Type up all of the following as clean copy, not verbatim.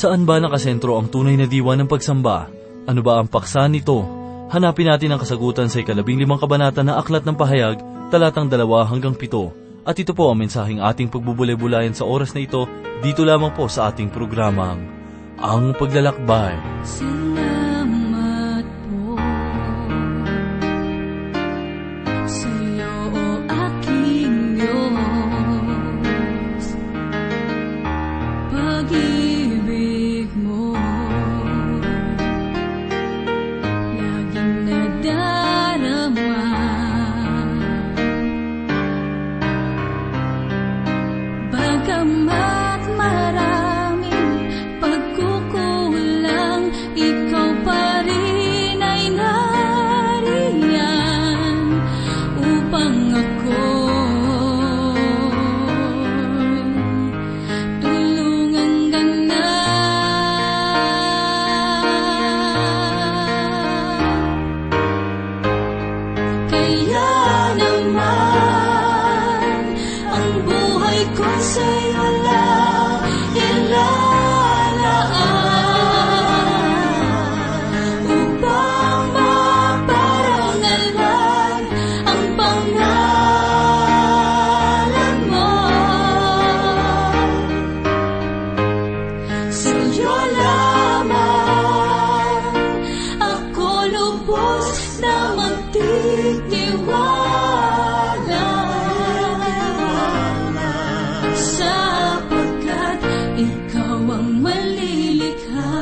Saan ba nakasentro ang tunay na diwa ng pagsamba? Ano ba ang paksa nito? Hanapin natin ang kasagutan sa 15 kabanata ng Aklat ng Pahayag, talatang 2 hanggang 7. At ito po ang mensaheng ating pagbubulay-bulayan sa oras na ito, dito lamang po sa ating programang Ang Paglalakbay. Salamat po sa iyo, o aking Diyos. Pag-ibig mo laging nadarama. Bagamat maraming pagkukulang, ikaw pa rin ay nariyan upang ako'y tulungan ganap. Kaya naman ang buhay ko sa'yo lang ilalaan, upang maparangalan ang pangalan mo. Sa'yo lamang ako lubos na magtitiwala, sapagkat ikaw ang malilikha.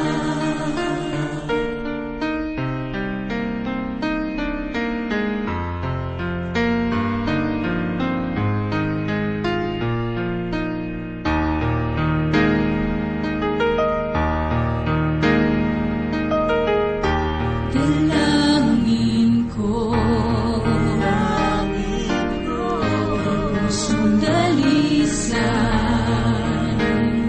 Dalangin ko, pusong dalisan,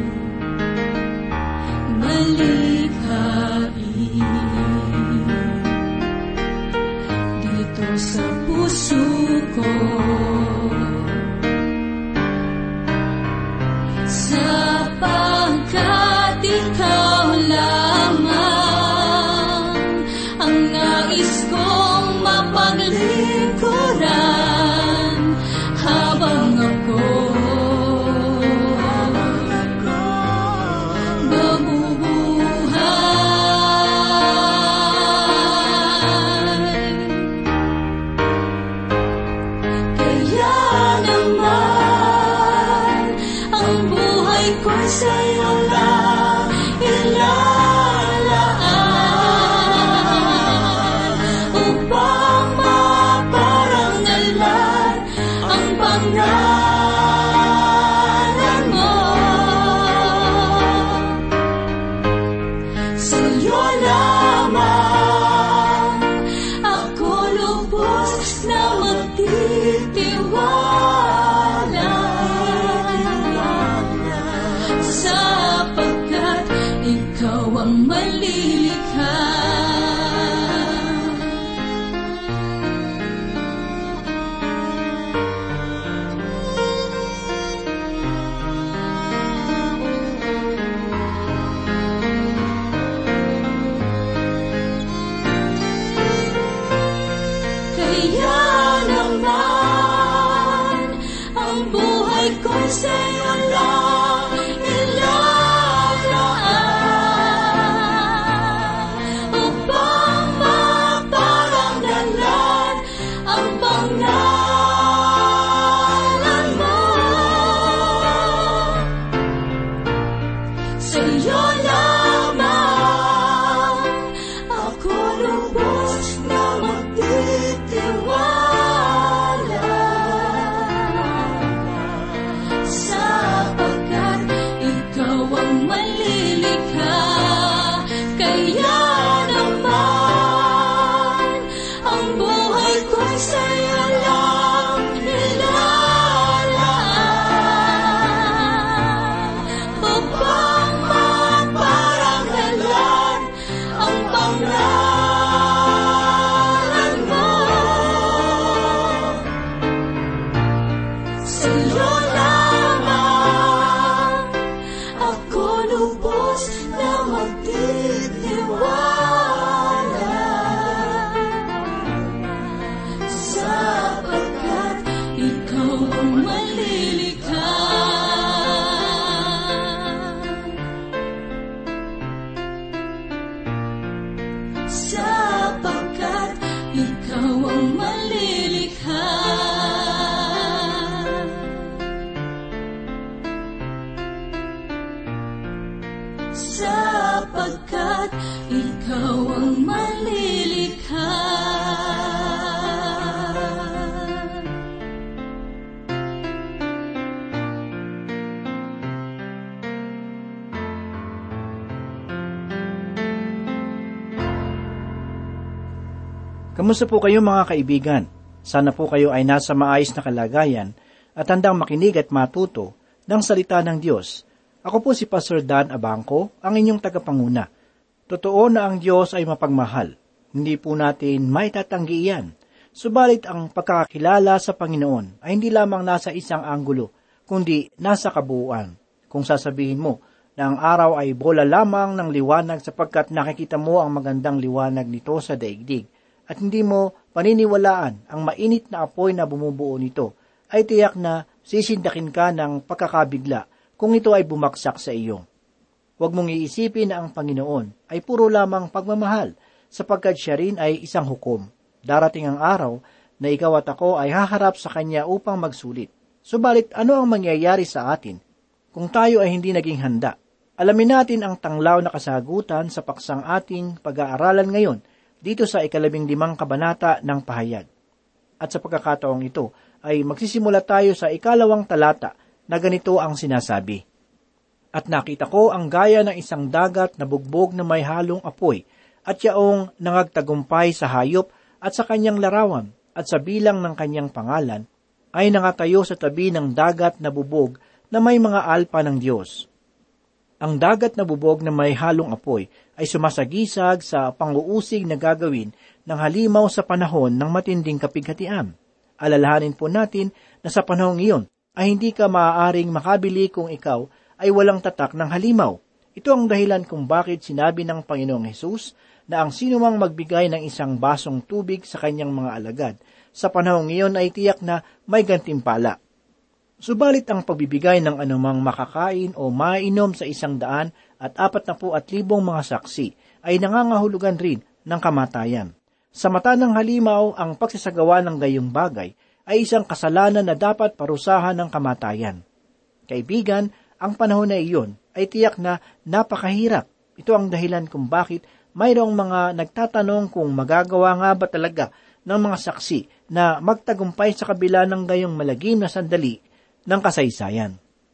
malikhain dito sa puso ko, sapagkat ikaw lamang ang nais kong mapaglingkuran habang ako nabubuhay. Kaya naman ang buhay ko sa'yo lang ilalaan, upang maparangalan ang pangalan mo. Sa'yo lamang ako lubos na magtitiwala, sapagkat ikaw ang malilikha. Kaya naman ang buhay ko sa'yo lang ilalaan, upang maparangalan ang pangalan mo. Sa'yo lamang ako lubos na magtitiwala, sapagkat ikaw ang malilikha. Kaya naman ang buhay ko sa'yo lang ilalaan, upang maparangalan ang pangalan mo. Sa'yo lamang ako lubos ikaw ang malilikha. Sapagkat ikaw ang malilikha. Kamusta po kayo mga kaibigan? Sana po kayo ay nasa maayos na kalagayan at handang makinig at matuto ng salita ng Diyos. Ako po si Pastor Dan Abangco, ang inyong tagapanguna. Totoo na ang Diyos ay mapagmahal. Hindi po natin maitatanggi iyan. Subalit ang pagkakakilala sa Panginoon ay hindi lamang nasa isang anggulo, kundi nasa kabuuan. Kung sasabihin mo na ang araw ay bola lamang ng liwanag sapagkat nakikita mo ang magandang liwanag nito sa daigdig, at hindi mo paniniwalaan ang mainit na apoy na bumubuo nito, ay tiyak na sisindakin ka ng pagkakabigla kung ito ay bumaksak sa iyo. Huwag mong iisipin na ang Panginoon ay puro lamang pagmamahal, sapagkat siya rin ay isang hukom. Darating ang araw na ikaw at ako ay haharap sa Kanya upang magsulit. Subalit ano ang mangyayari sa atin kung tayo ay hindi naging handa? Alamin natin ang tanglaw na kasagutan sa paksang ating pag-aaralan ngayon, dito sa 15 kabanata ng Pahayag. At sa pagkakataong ito, ay magsisimula tayo sa 2 talata na ganito ang sinasabi. At nakita ko ang gaya ng isang dagat na bugbog na may halong apoy, at yaong nangagtagumpay sa hayop at sa kanyang larawan, at sa bilang ng kanyang pangalan, ay nangatayo sa tabi ng dagat na bubog na may mga alpa ng Diyos. Ang dagat na bubog na may halong apoy ay sumasagisag sa pang-uusig na gagawin ng halimaw sa panahon ng matinding kapighatian. Alalahanin po natin na sa panahong iyon ay hindi ka maaaring makabili kung ikaw ay walang tatak ng halimaw. Ito ang dahilan kung bakit sinabi ng Panginoong Hesus na ang sinumang magbigay ng isang basong tubig sa kanyang mga alagad, sa panahong iyon ay tiyak na may gantimpala. Subalit ang pagbibigay ng anumang makakain o mainom sa 140,000 mga saksi ay nangangahulugan rin ng kamatayan. Sa mata ng halimaw, ang pagsasagawa ng gayong bagay ay isang kasalanan na dapat parusahan ng kamatayan. Kaibigan, ang panahon na iyon ay tiyak na napakahirap. Ito ang dahilan kung bakit mayroong mga nagtatanong kung magagawa nga ba talaga ng mga saksi na magtagumpay sa kabila ng gayong malagim na sandali ng kasaysayan.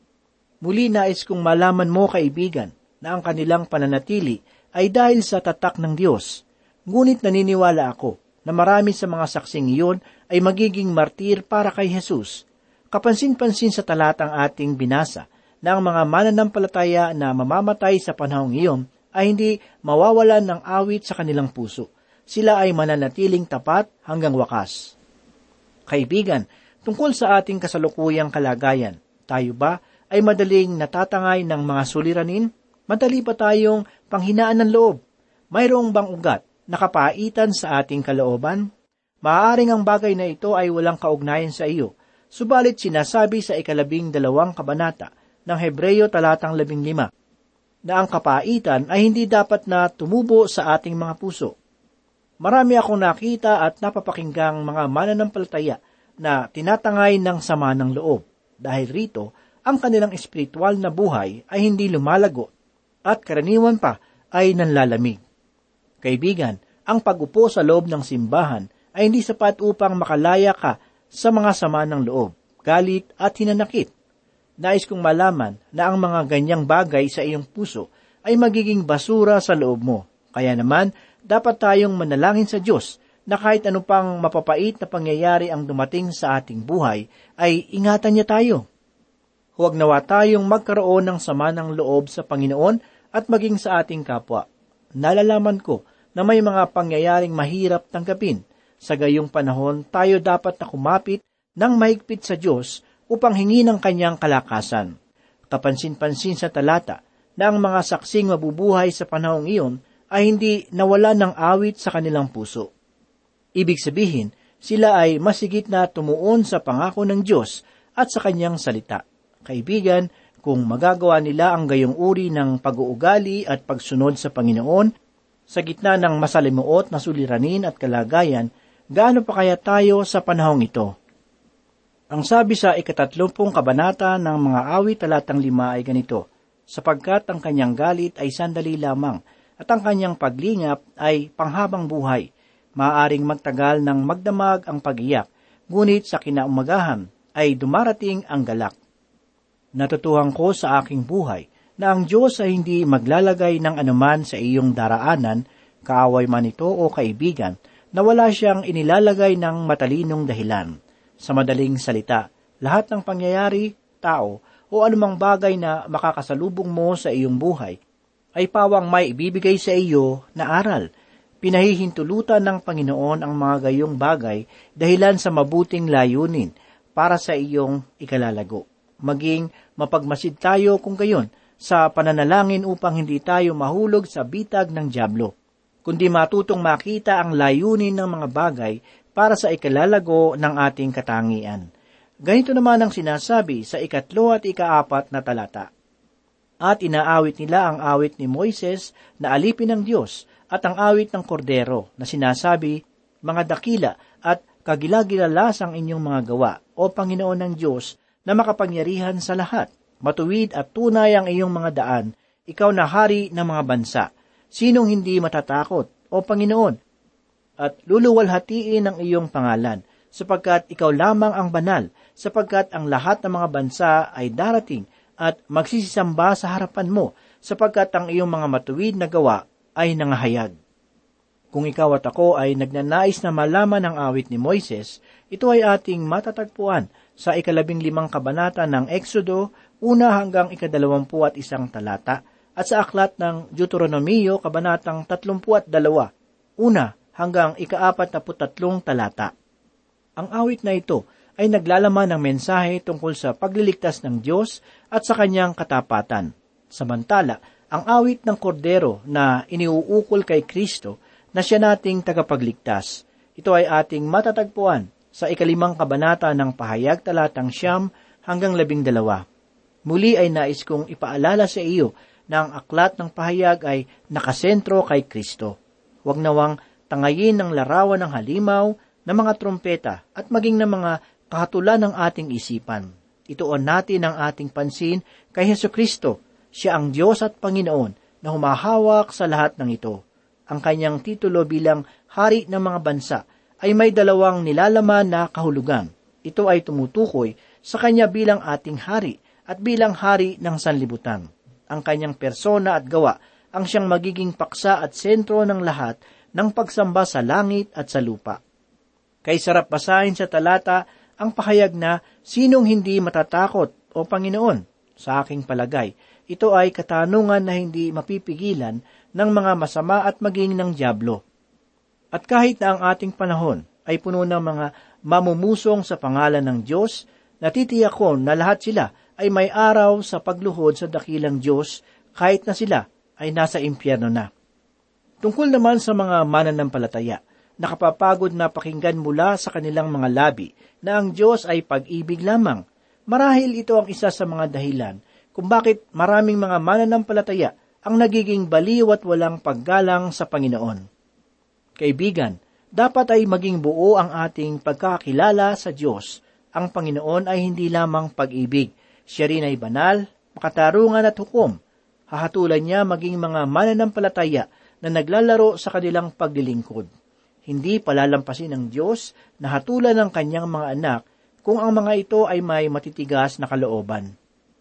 Muli nais kong malaman mo, kaibigan, na ang kanilang pananatili ay dahil sa tatak ng Diyos. Ngunit naniniwala ako na marami sa mga saksing iyon ay magiging martir para kay Jesus. Kapansin-pansin sa talatang ating binasa na ang mga mananampalataya na mamamatay sa panahong iyon ay hindi mawawalan ng awit sa kanilang puso. Sila ay mananatiling tapat hanggang wakas. Kaibigan, tungkol sa ating kasalukuyang kalagayan, tayo ba ay madaling natatangay ng mga suliranin? Madali pa tayong panghinaan ng loob? Mayroong bang ugat na kapaitan sa ating kalooban? Maaaring ang bagay na ito ay walang kaugnayan sa iyo, subalit sinasabi sa 12 kabanata ng Hebreyo talatang 15, na ang kapaitan ay hindi dapat na tumubo sa ating mga puso. Marami akong nakita at napapakinggang mga mananampalataya na tinatangay ng sama ng loob. Dahil rito, ang kanilang espiritual na buhay ay hindi lumalago at karaniwan pa ay nanlalamig. Kaibigan, ang pag-upo sa loob ng simbahan ay hindi sapat upang makalaya ka sa mga sama ng loob, galit at hinanakit. Nais kong malaman na ang mga ganyang bagay sa iyong puso ay magiging basura sa loob mo. Kaya naman, dapat tayong manalangin sa Diyos na kahit ano pang mapapait na pangyayari ang dumating sa ating buhay, ay ingatan niya tayo. Huwag nawa tayong magkaroon ng sama ng loob sa Panginoon at maging sa ating kapwa. Nalalaman ko na may mga pangyayaring mahirap tanggapin. Sa gayong panahon, tayo dapat na kumapit ng mahigpit sa Diyos upang hingi ng kanyang kalakasan. Kapansin-pansin sa talata na ang mga saksing mabubuhay sa panahong iyon ay hindi nawala ng awit sa kanilang puso. Ibig sabihin, sila ay masigit na tumuon sa pangako ng Diyos at sa kanyang salita. Kaibigan, kung magagawa nila ang gayong uri ng pag-uugali at pagsunod sa Panginoon, sa gitna ng masalimuot na suliranin at kalagayan, gaano pa kaya tayo sa panahong ito? Ang sabi sa 30 kabanata ng mga awit talatang 5 ay ganito, sapagkat ang kanyang galit ay sandali lamang, at ang kanyang paglingap ay panghabang buhay. Maaaring magtagal ng magdamag ang pag-iyak, ngunit sa kinaumagahan ay dumarating ang galak. Natutuhan ko sa aking buhay na ang Diyos ay hindi maglalagay ng anuman sa iyong daraanan, kaaway man ito o kaibigan, na wala siyang inilalagay ng matalinong dahilan. Sa madaling salita, lahat ng pangyayari, tao, o anumang bagay na makakasalubong mo sa iyong buhay, ay pawang may ibibigay sa iyo na aral. Pinahihintulutan ng Panginoon ang mga gayong bagay dahilan sa mabuting layunin para sa iyong ikalalago. Maging mapagmasid tayo kung gayon sa pananalangin upang hindi tayo mahulog sa bitag ng dyablo, kundi matutong makita ang layunin ng mga bagay para sa ikalalago ng ating katangian. Ganito naman ang sinasabi sa 3 at 4 na talata. At inaawit nila ang awit ni Moises na alipin ng Diyos at ang awit ng kordero na sinasabi, mga dakila at kagilagilalas ang inyong mga gawa, o Panginoon ng Diyos na makapangyarihan sa lahat. Matuwid at tunay ang iyong mga daan, ikaw na hari ng mga bansa. Sinong hindi matatakot, o Panginoon? At luluwalhatiin ang iyong pangalan, sapagkat ikaw lamang ang banal, sapagkat ang lahat ng mga bansa ay darating at magsisisamba sa harapan mo, sapagkat ang iyong mga matuwid na gawa ay nangahayag. Kung ikaw at ako ay nagnanais na malaman ang awit ni Moises, ito ay ating matatagpuan sa 15 kabanata ng Exodo, 1 hanggang 21 talata, at sa aklat ng Deuteronomio, kabanatang 32, 1 hanggang 43 talata. Ang awit na ito ay naglalaman ng mensahe tungkol sa pagliligtas ng Diyos at sa kanyang katapatan. Samantala, ang awit ng kordero na iniuukol kay Kristo na siya nating tagapagligtas. Ito ay ating matatagpuan sa 5 kabanata ng Pahayag talatang 9 hanggang 12. Muli ay nais kong ipaalala sa iyo na ang aklat ng pahayag ay nakasentro kay Kristo. Huwag nawang tangayin ng larawan ng halimaw, ng mga trompeta at maging ng mga kahatulan ng ating isipan. Ituon natin ang ating pansin kay Hesukristo. Siya ang Diyos at Panginoon na humahawak sa lahat ng ito. Ang kanyang titulo bilang hari ng mga bansa ay may 2 nilalaman na kahulugan. Ito ay tumutukoy sa kanya bilang ating hari at bilang hari ng sanlibutan. Ang kanyang persona at gawa ang siyang magiging paksa at sentro ng lahat ng pagsamba sa langit at sa lupa. Kay sarap basahin sa talata ang pahayag na sinong hindi matatakot, o Panginoon. Sa aking palagay, ito ay katanungan na hindi mapipigilan ng mga masama at maging ng dyablo. At kahit na ang ating panahon ay puno ng mga mamumusong sa pangalan ng Diyos, natitiyak ko na lahat sila ay may araw sa pagluhod sa dakilang Diyos kahit na sila ay nasa impyerno na. Tungkol naman sa mga mananampalataya, nakapapagod na pakinggan mula sa kanilang mga labi na ang Diyos ay pag-ibig lamang. Marahil ito ang isa sa mga dahilan kung bakit maraming mga mananampalataya ang nagiging baliw at walang paggalang sa Panginoon. Kaibigan, dapat ay maging buo ang ating pagkakilala sa Diyos. Ang Panginoon ay hindi lamang pag-ibig. Siya rin ay banal, makatarungan at hukom. Hahatulan niya maging mga mananampalataya na naglalaro sa kanilang paglilingkod. Hindi palalampasin ng Diyos na hatulan ng kanyang mga anak kung ang mga ito ay may matitigas na kalooban.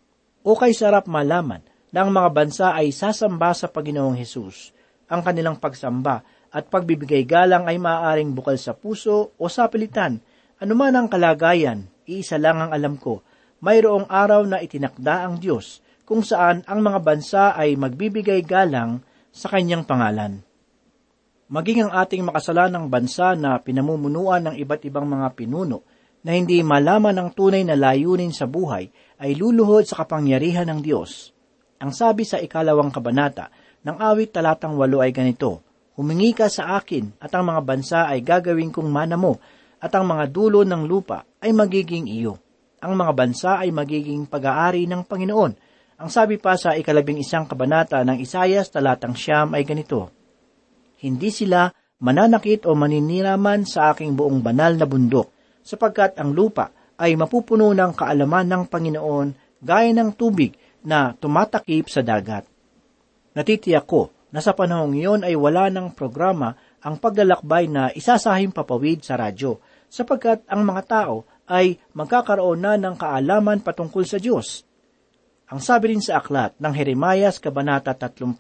O kay sarap malaman na ang mga bansa ay sasamba sa Panginoong Hesus. Ang kanilang pagsamba at pagbibigay galang ay maaaring bukal sa puso o sa pilitan. Anuman ang kalagayan, iisa lang ang alam ko, mayroong araw na itinakda ang Diyos kung saan ang mga bansa ay magbibigay galang sa kanyang pangalan. Maging ang ating makasalanang bansa na pinamumunuan ng iba't ibang mga pinuno na hindi malaman ang tunay na layunin sa buhay ay luluhod sa kapangyarihan ng Diyos. Ang sabi sa 2 kabanata ng awit talatang 8 ay ganito, humingi ka sa akin at ang mga bansa ay gagawin kong mana mo at ang mga dulo ng lupa ay magiging iyo. Ang mga bansa ay magiging pag-aari ng Panginoon. Ang sabi pa sa 11 kabanata ng Isayas talatang 9 ay ganito, hindi sila mananakit o maninira man sa aking buong banal na bundok, sapagkat ang lupa ay mapupuno ng kaalaman ng Panginoon gaya ng tubig na tumatakip sa dagat. Natitiyak ko na sa panahong iyon ay wala ng programa ang paglalakbay na isasahing papawid sa radyo, sapagkat ang mga tao ay magkakaroon na ng kaalaman patungkol sa Diyos. Ang sabi rin sa aklat ng Jeremias, Kabanata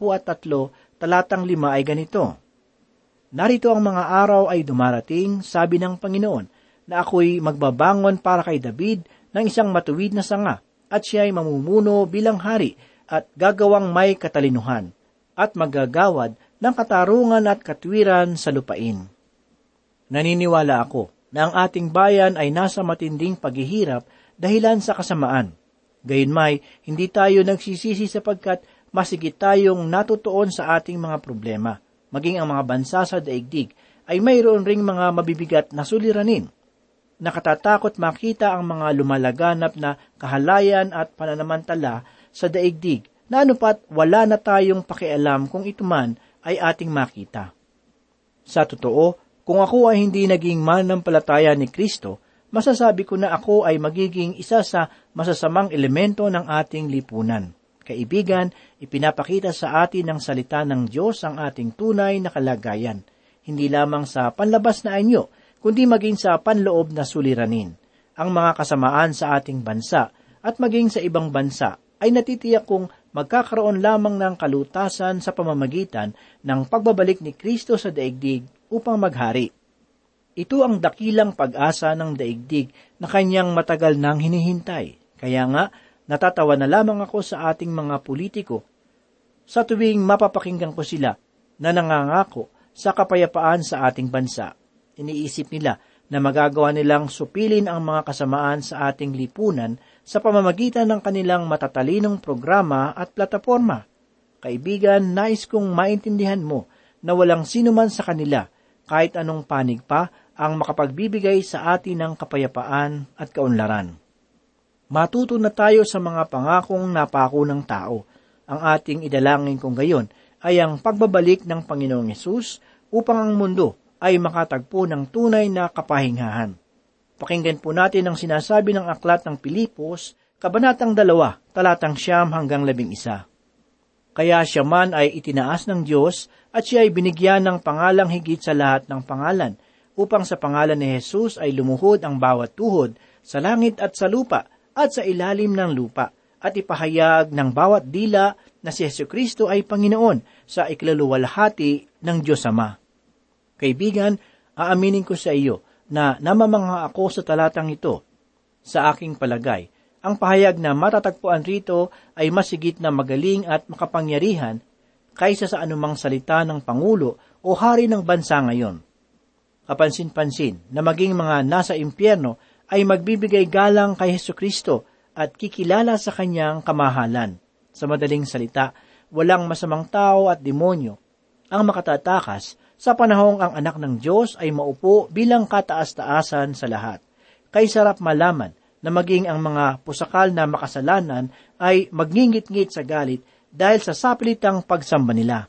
33, talatang 5 ay ganito, "Narito ang mga araw ay dumarating, sabi ng Panginoon, na ako'y magbabangon para kay David ng isang matuwid na sanga, at siya'y mamumuno bilang hari at gagawang may katalinuhan, at maggagawad ng katarungan at katwiran sa lupain." Naniniwala ako na ang ating bayan ay nasa matinding paghihirap dahilan sa kasamaan. Gayunmay, hindi tayo nagsisisi sapagkat masigit tayong natutuon sa ating mga problema. Maging ang mga bansa sa daigdig ay mayroon ring mga mabibigat na suliranin. Nakatatakot makita ang mga lumalaganap na kahalayan at pananamantala sa daigdig na anupat wala na tayong pakialam kung ito man ay ating makita. Sa totoo, kung ako ay hindi naging mananampalataya ni Kristo, masasabi ko na ako ay magiging isa sa masasamang elemento ng ating lipunan. Kaibigan, ipinapakita sa atin ng salita ng Diyos ang ating tunay na kalagayan, hindi lamang sa panlabas na anyo, kundi maging sa panloob na suliranin. Ang mga kasamaan sa ating bansa at maging sa ibang bansa ay natitiyak kong magkakaroon lamang ng kalutasan sa pamamagitan ng pagbabalik ni Kristo sa daigdig upang maghari. Ito ang dakilang pag-asa ng daigdig na kanyang matagal nang hinihintay. Kaya nga, natatawa na lamang ako sa ating mga politiko sa tuwing mapapakinggan ko sila na nangangako sa kapayapaan sa ating bansa. Iniisip nila na magagawa nilang supilin ang mga kasamaan sa ating lipunan sa pamamagitan ng kanilang matatalinong programa at plataporma. Kaibigan, nais kong maintindihan mo na walang sinuman sa kanila, kahit anong panig pa, ang makapagbibigay sa atin ng kapayapaan at kaunlaran. Matuto na tayo sa mga pangakong napako ng tao. Ang ating idalangin kung gayon ay ang pagbabalik ng Panginoong Hesus upang ang mundo ay makatagpo ng tunay na kapahinghahan. Pakinggan po natin ang sinasabi ng aklat ng Pilipos, Kabanatang 2, talatang 9 hanggang 11. "Kaya siya man ay itinaas ng Diyos at siya ay binigyan ng pangalang higit sa lahat ng pangalan, upang sa pangalan ni Jesus ay lumuhod ang bawat tuhod sa langit at sa lupa at sa ilalim ng lupa, at ipahayag ng bawat dila na si Jesucristo ay Panginoon sa ikaluluwalhati ng Diyos Ama." Kaibigan, aaminin ko sa iyo na namamangha ako sa talatang ito. Sa aking palagay, ang pahayag na matatagpuan rito ay masigit na magaling at makapangyarihan kaysa sa anumang salita ng Pangulo o hari ng bansa ngayon. Kapansin-pansin na maging mga nasa impyerno ay magbibigay galang kay Jesucristo at kikilala sa kanyang kamahalan. Sa madaling salita, walang masamang tao at demonyo ang makatatakas sa panahong ang anak ng Diyos ay maupo bilang kataas-taasan sa lahat. Kay sarap malaman na maging ang mga pusakal na makasalanan ay magngingit-ngit sa galit dahil sa sapilitang pagsamba nila.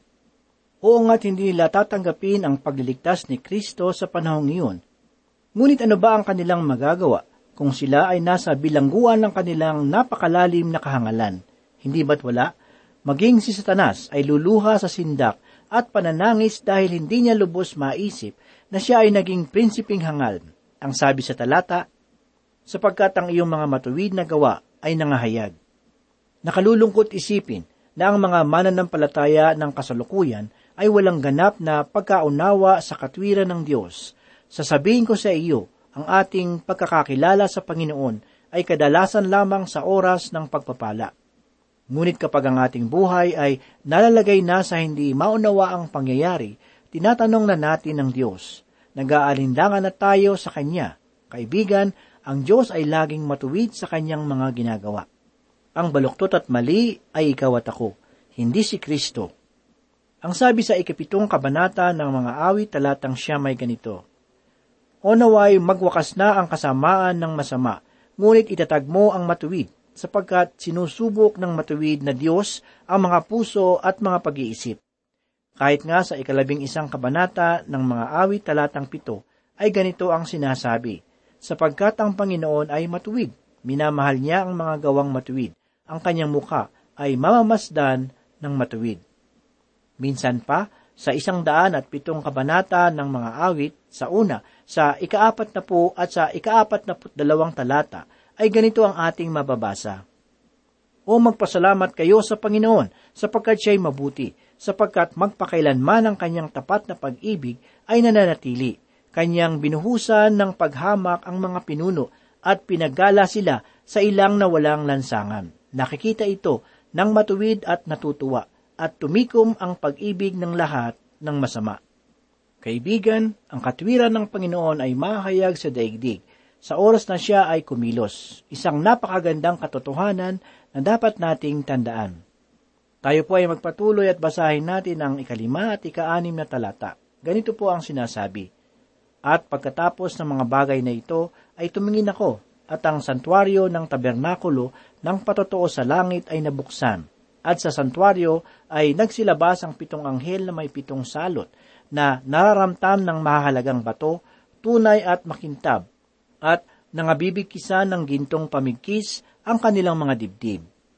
Oo nga't hindi nila tatanggapin ang pagliligtas ni Kristo sa panahong iyon. Ngunit ano ba ang kanilang magagawa kung sila ay nasa bilangguan ng kanilang napakalalim na kahangalan? Hindi ba't wala? Maging si Satanas ay luluha sa sindak at pananangis dahil hindi niya lubos maisip na siya ay naging prinsipeng hangal. Ang sabi sa talata, "Sapagkat ang iyong mga matuwid na gawa ay nangahayag." Nakalulungkot isipin na ang mga mananampalataya ng kasalukuyan ay walang ganap na pagkaunawa sa katwiran ng Diyos. Sasabihin ko sa iyo, ang ating pagkakakilala sa Panginoon ay kadalasan lamang sa oras ng pagpapala. Ngunit kapag ang ating buhay ay nalalagay na sa hindi maunawa ang pangyayari, tinatanong na natin ng Diyos. Nag-aalinlangan na tayo sa Kanya. Kaibigan, ang Diyos ay laging matuwid sa Kanyang mga ginagawa. Ang baluktot at mali ay ikaw at ako, hindi si Kristo. Ang sabi sa 7 kabanata ng mga awit talatang 9 ay ganito, "O naway magwakas na ang kasamaan ng masama, ngunit itatag mo ang matuwid, sapagkat sinusubok ng matuwid na Diyos ang mga puso at mga pag-iisip." Kahit nga sa 11 kabanata ng mga awit talatang 7 ay ganito ang sinasabi, sapagkat ang Panginoon ay matuwid, minamahal niya ang mga gawang matuwid, ang kanyang muka ay mamamasdan ng matuwid. Minsan pa, sa 107 kabanata ng mga awit, sa una, sa 40 at sa 42 talata, ay ganito ang ating mababasa. O magpasalamat kayo sa Panginoon, sapagkat siya'y mabuti, sapagkat magpakailanman ang kanyang tapat na pag-ibig ay nananatili. Kanyang binuhusan ng paghamak ang mga pinuno at pinaggala sila sa ilang na walang lansangan. Nakikita ito ng matuwid at natutuwa at tumikom ang pag-ibig ng lahat ng masama. Kaibigan, ang katwiran ng Panginoon ay mahayag sa daigdig sa oras na siya ay kumilos. Isang napakagandang katotohanan na dapat nating tandaan. Tayo po ay magpatuloy at basahin natin ang 5 at 6 na talata. Ganito po ang sinasabi. At pagkatapos ng mga bagay na ito, ay tumingin ako, at ang santuaryo ng tabernakulo ng patotoo sa langit ay nabuksan. At sa santuaryo ay nagsilabas ang 7 anghel na may 7 salot, na nararamtam ng mahalagang bato, tunay at makintab, at nangabibigkisan ng gintong pamigkis ang kanilang mga dibdib.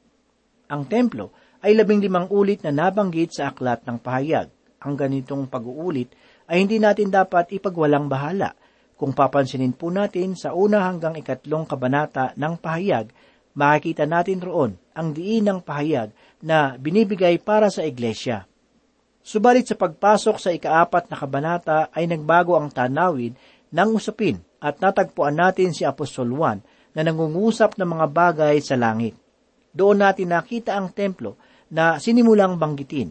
Ang templo ay 15 ulit na nabanggit sa aklat ng pahayag. Ang ganitong pag-uulit ay hindi natin dapat ipagwalang bahala. Kung papansinin po natin sa 1 hanggang 3 kabanata ng pahayag, makikita natin roon ang diin ng pahayag na binibigay para sa iglesia. Subalit sa pagpasok sa 4 na kabanata ay nagbago ang tanawin ng usapin at natagpuan natin si Apostol Juan na nangungusap ng mga bagay sa langit. Doon natin nakita ang templo na sinimulang banggitin.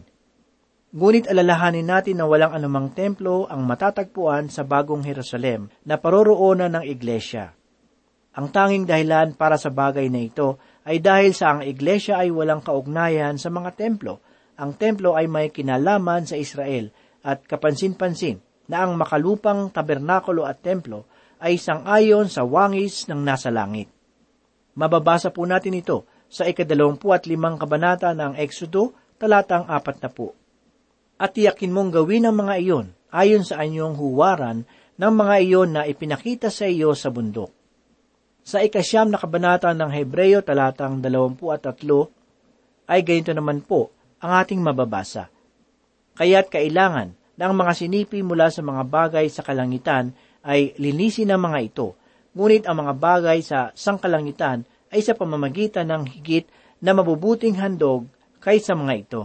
Ngunit alalahanin natin na walang anumang templo ang matatagpuan sa bagong Jerusalem na paroroonan ng iglesia. Ang tanging dahilan para sa bagay na ito ay dahil sa ang iglesia ay walang kaugnayan sa mga templo. Ang templo ay may kinalaman sa Israel at kapansin-pansin na ang makalupang tabernakulo at templo ay sang-ayon sa wangis ng nasa langit. Mababasa po natin ito sa 25 kabanata ng Exodo, talatang 40. At tiyakin mong gawin ang mga iyon ayon sa anyong huwaran ng mga iyon na ipinakita sa iyo sa bundok. Sa 9 na kabanata ng Hebreo, talatang 23, ay ganito naman po ang ating mababasa. Kaya't kailangan na ang mga sinipi mula sa mga bagay sa kalangitan ay linisin ng mga ito, ngunit ang mga bagay sa sangkalangitan ay sa pamamagitan ng higit na mabubuting handog kaysa mga ito.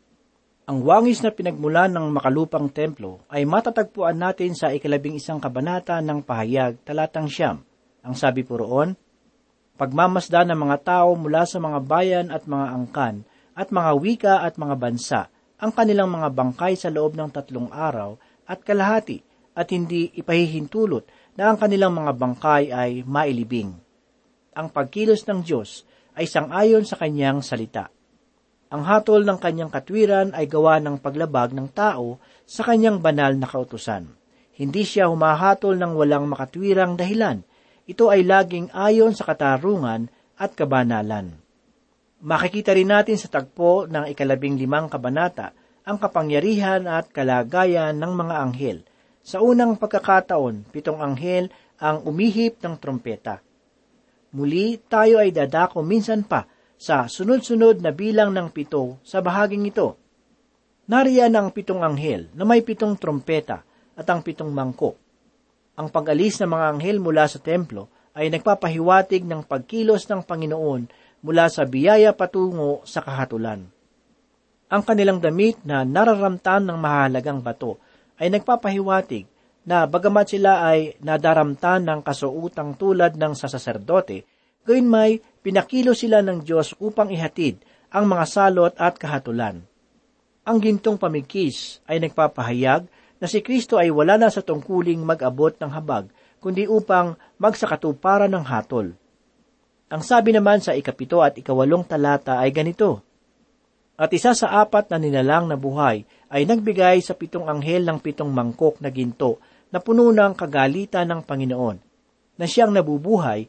Ang wangis na pinagmulan ng makalupang templo ay matatagpuan natin sa 11 kabanata ng pahayag, talatang 9. Ang sabi po roon, pagmamasdan ng mga tao mula sa mga bayan at mga angkan, at mga wika at mga bansa, ang kanilang mga bangkay sa loob ng 3 araw at kalahati, at hindi ipahihintulot na ang kanilang mga bangkay ay mailibing. Ang pagkilos ng Diyos ay sang-ayon sa kanyang salita. Ang hatol ng kanyang katwiran ay gawa ng paglabag ng tao sa kanyang banal na kautusan. Hindi siya humahatol ng walang makatwirang dahilan. Ito ay laging ayon sa katarungan at kabanalan. Makikita rin natin sa tagpo ng 15 kabanata ang kapangyarihan at kalagayan ng mga anghel. Sa unang pagkakataon, 7 anghel ang umihip ng trompeta. Muli, tayo ay dadako minsan pa sa sunod-sunod na bilang ng 7 sa bahaging ito. Nariyan ang 7 anghel na may 7 trompeta at ang 7 mangkok. Ang pag-alis ng mga anghel mula sa templo ay nagpapahiwatig ng pagkilos ng Panginoon mula sa biyaya patungo sa kahatulan. Ang kanilang damit na nararamtan ng mahalagang bato ay nagpapahiwatig na bagamat sila ay nadaramtan ng kasuutang tulad ng sa saserdote, gayon may pinakilo sila ng Diyos upang ihatid ang mga salot at kahatulan. Ang gintong pamigkis ay nagpapahayag na si Kristo ay wala na sa tungkuling mag-abot ng habag, kundi upang magsakatuparan ng hatol. Ang sabi naman sa 7 at 8 talata ay ganito, at isa sa 4 na nilalang na buhay ay nagbigay sa 7 anghel ng 7 mangkok na ginto na puno ng kagalitan ng Panginoon, na siyang nabubuhay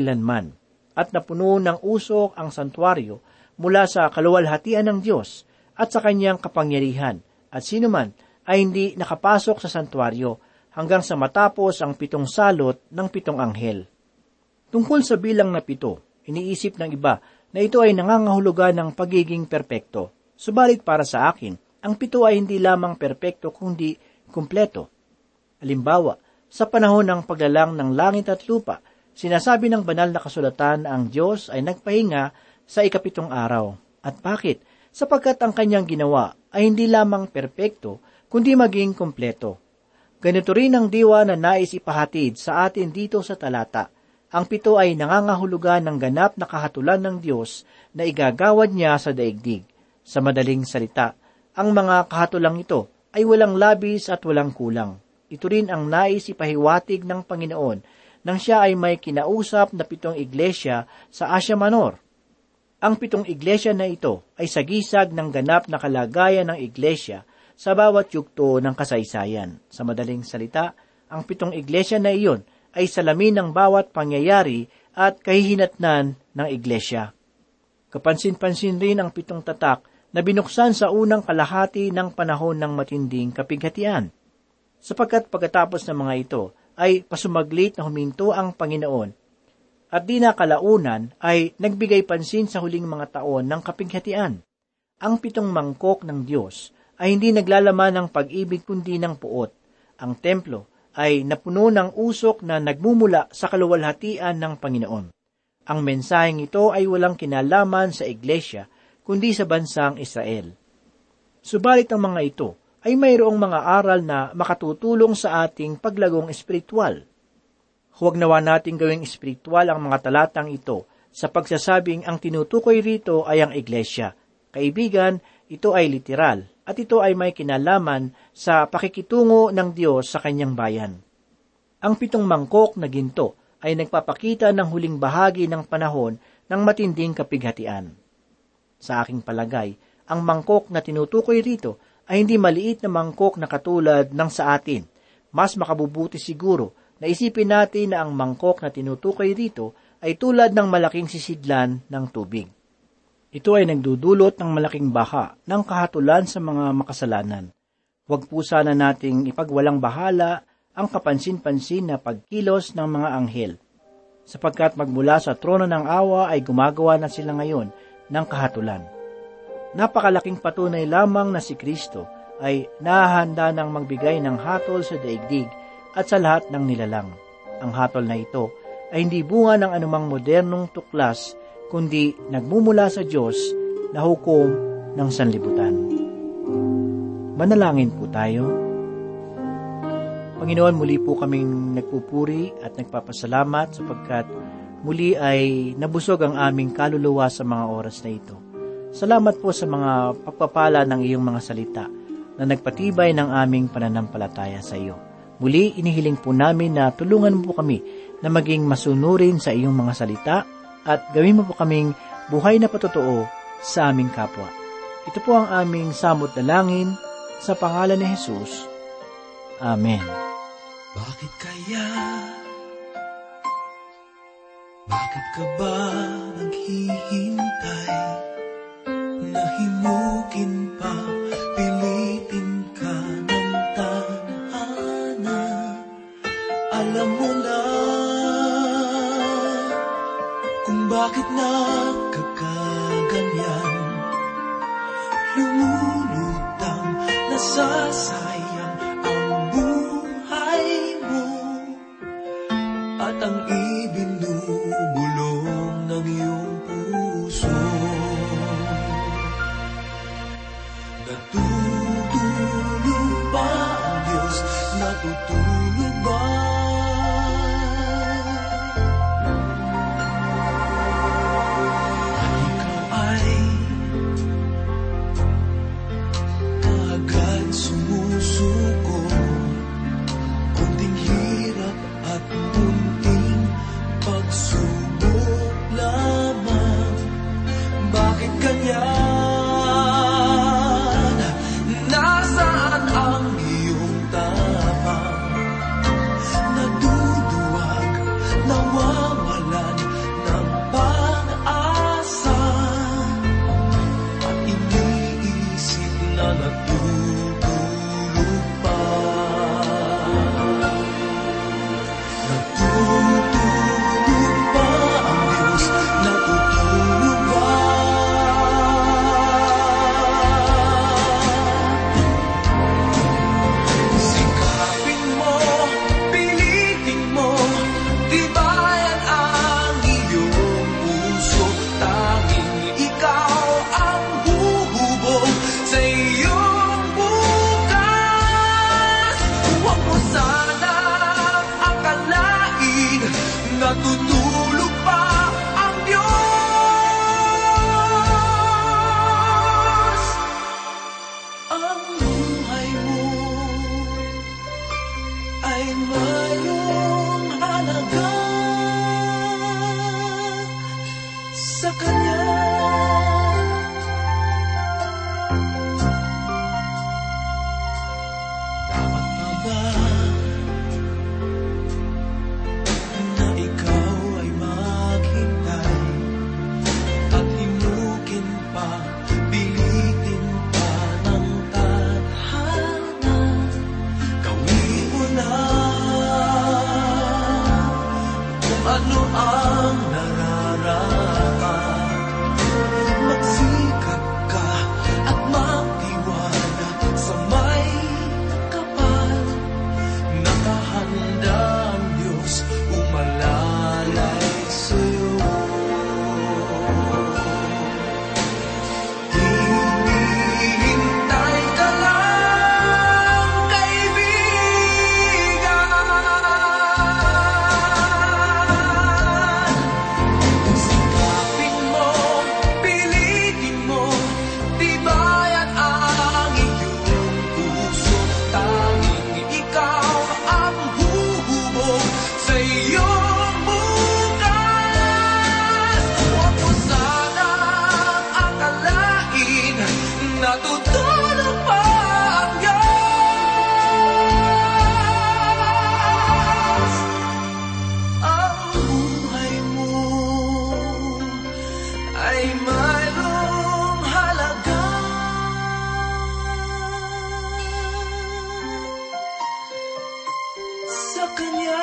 magpakailan-kailanman, at napuno ng usok ang santuaryo mula sa kaluwalhatian ng Diyos, at sa kanyang kapangyarihan, at sino man ay hindi nakapasok sa santuario hanggang sa matapos ang 7 salot ng 7 anghel. Tungkol sa bilang na 7, iniisip ng iba na ito ay nangangahulugan ng pagiging perpekto. Subalit para sa akin, ang 7 ay hindi lamang perpekto kundi kumpleto. Halimbawa, sa panahon ng paglalang ng langit at lupa, sinasabi ng banal na kasulatan na ang Diyos ay nagpahinga sa ika-7 araw. At bakit? Sapagkat ang kanyang ginawa ay hindi lamang perpekto, kundi maging kumpleto. Ganito rin ang diwa na nais ipahatid sa atin dito sa talata. Ang 7 ay nangangahulugan ng ganap na kahatulan ng Diyos na igagawad niya sa daigdig. Sa madaling salita, ang mga kahatulang ito ay walang labis at walang kulang. Ito rin ang nais ipahiwatig ng Panginoon nang siya ay may kinausap na 7 iglesia sa Asia Minor. Ang 7 iglesia na ito ay sagisag ng ganap na kalagayan ng iglesia sa bawat yugto ng kasaysayan. Sa madaling salita, ang 7 iglesia na iyon ay salamin ng bawat pangyayari at kahihinatnan ng iglesia. Kapansin-pansin rin ang 7 tatak na binuksan sa unang kalahati ng panahon ng matinding kapighatian. Sapagkat pagkatapos ng mga ito ay pasumaglit na huminto ang Panginoon at di na kalaunan ay nagbigay pansin sa huling mga taon ng kapighatian. Ang 7 mangkok ng Diyos ay hindi naglalaman ng pag-ibig kundi ng puot. Ang templo ay napuno ng usok na nagmumula sa kaluwalhatian ng Panginoon. Ang mensaheng ito ay walang kinalaman sa iglesia kundi sa bansang Israel. Subalit ang mga ito ay mayroong mga aral na makatutulong sa ating paglagong espiritual. Huwag nawa nating gawing espiritual ang mga talatang ito sa pagsasabing ang tinutukoy rito ay ang iglesia. Kaibigan, ito ay literal at ito ay may kinalaman sa pakikitungo ng Diyos sa kanyang bayan. Ang 7 mangkok na ginto ay nagpapakita ng huling bahagi ng panahon ng matinding kapighatian. Sa aking palagay, ang mangkok na tinutukoy rito ay hindi maliit na mangkok na katulad ng sa atin. Mas makabubuti siguro na isipin natin na ang mangkok na tinutukoy rito ay tulad ng malaking sisidlan ng tubig. Ito ay nagdudulot ng malaking baha ng kahatulan sa mga makasalanan. Huwag po sana nating ipagwalang bahala ang kapansin-pansin na pagkilos ng mga anghel, sapagkat magmula sa trono ng awa ay gumagawa na sila ngayon ng kahatulan. Napakalaking patunay lamang na si Kristo ay nahahanda ng magbigay ng hatol sa daigdig at sa lahat ng nilalang. Ang hatol na ito ay hindi bunga ng anumang modernong tuklas, kundi nagmumula sa Diyos na hukom ng sanlibutan. Manalangin po tayo. Panginoon, muli po kaming nagpupuri at nagpapasalamat sapagkat muli ay nabusog ang aming kaluluwa sa mga oras na ito. Salamat po sa mga pagpapala ng iyong mga salita na nagpatibay ng aming pananampalataya sa iyo. Muli, inihiling po namin na tulungan mo po kami na maging masunurin sa iyong mga salita at gawin mo po kaming buhay na patotoo sa aming kapwa. Ito po ang aming samot dalangin sa pangalan ni Jesus. Amen. Bakit kaya? Bakit ka ba naghihintay? Nahimukin pa, pilitin ka ng tadhana. Alam mo na kung bakit nagkakaganyan. Lumulutang, nasasayang ang buhay mo at ang ibinubulong ng iyong puso. Natutulog ba ang Diyos? Natutulog ba? At ikaw ay agad sumusuko. Kunting hirap at kunting pagsubok lamang. natutulog pa ang Diyos. Ang buhay mo ay mayroong halaga sa Kanya. Ano ang nararapat? Magsikap ka at magtiwala sa may kapal. Nakahanda ang Diyos umalalay sa'yo. Hinihintay ka lang, kaibigan. Sikapin mo, pilitin mo, tibayan ang iyong puso. Tanging ikaw ang huhubog sa iyong bukas. Huwag mo sanang akalain na tutulog pa ang Diyos. Ang buhay mo ay mayroong halaga sa Kanya.